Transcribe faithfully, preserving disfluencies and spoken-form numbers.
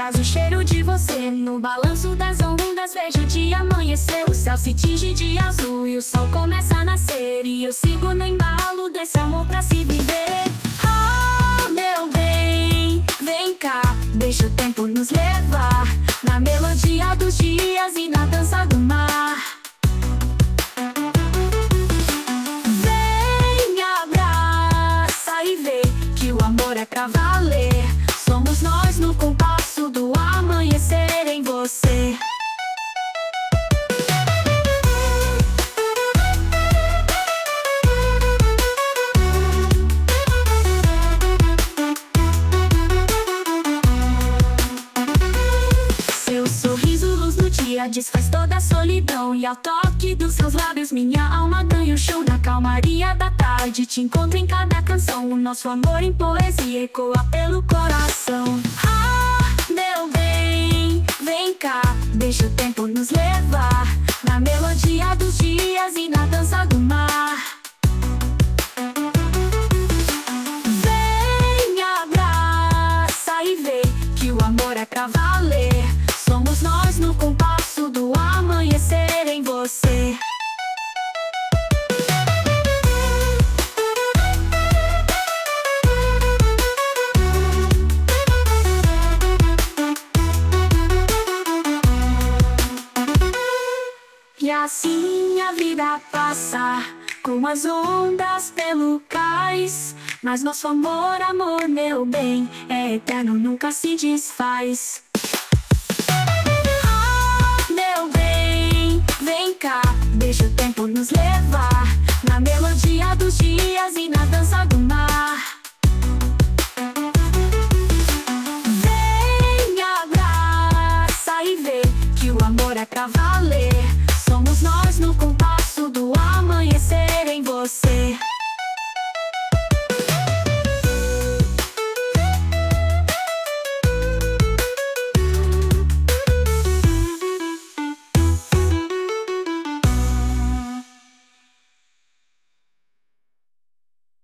traz o cheiro de você. No balanço das ondas vejo o dia amanhecer. O céu se tinge de azul e o sol começa a nascer. E eu sigo no embalo desse amor pra se viver. Ah, meu bem, vem cá, deixa o tempo nos levar, na melodia dos dias e na dança do mar. Vem, abraça e vê que o amor é pra valer. Somos nós no compasso do amanhecer em você. Seu sorriso, luz do dia, desfaz toda a solidão. E ao toque dos seus lábios minha alma ganha o chão. Na calmaria da tarde te encontro em cada canção. O nosso amor em poesia ecoa pelo coração. Ah, meu bem, vem cá, deixa o tempo nos levar, na melodia dos dias e na dança do mar. Vem, abraça e vê que o amor é pra valer. Somos nós no compasso do amanhecer em você. E assim a vida passa, com as ondas pelo cais. Mas nosso amor, amor, meu bem, é eterno, nunca se desfaz. Ah, meu bem, vem cá, deixa o tempo nos levar, na melodia dos dias e na